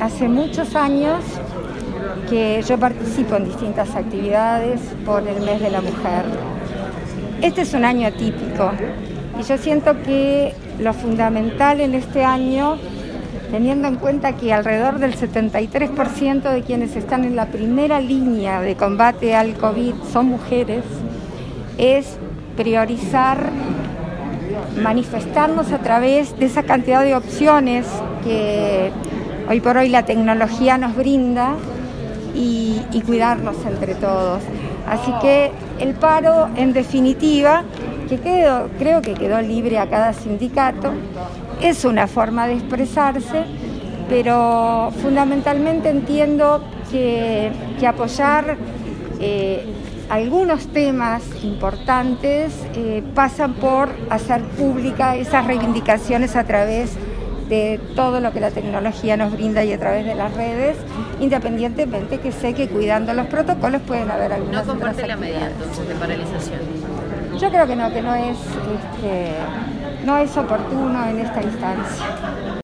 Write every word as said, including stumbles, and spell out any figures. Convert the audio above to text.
hace muchos años que yo participo en distintas actividades por el mes de la mujer. Este es un año atípico y yo siento que lo fundamental en este año, teniendo en cuenta que alrededor del setenta y tres por ciento de quienes están en la primera línea de combate al COVID son mujeres, es priorizar, manifestarnos a través de esa cantidad de opciones que hoy por hoy la tecnología nos brinda y, y cuidarnos entre todos. Así que el paro, en definitiva, que quedó, creo que quedó libre a cada sindicato, es una forma de expresarse, pero fundamentalmente entiendo que, que apoyar eh, algunos temas importantes eh, pasan por hacer pública esas reivindicaciones a través de todo lo que la tecnología nos brinda y a través de las redes, independientemente que sé que cuidando los protocolos pueden haber algunas ¿No comparte otras la medida actividades. entonces de paralización? Yo creo que no, que no es, este, no es oportuno en esta instancia.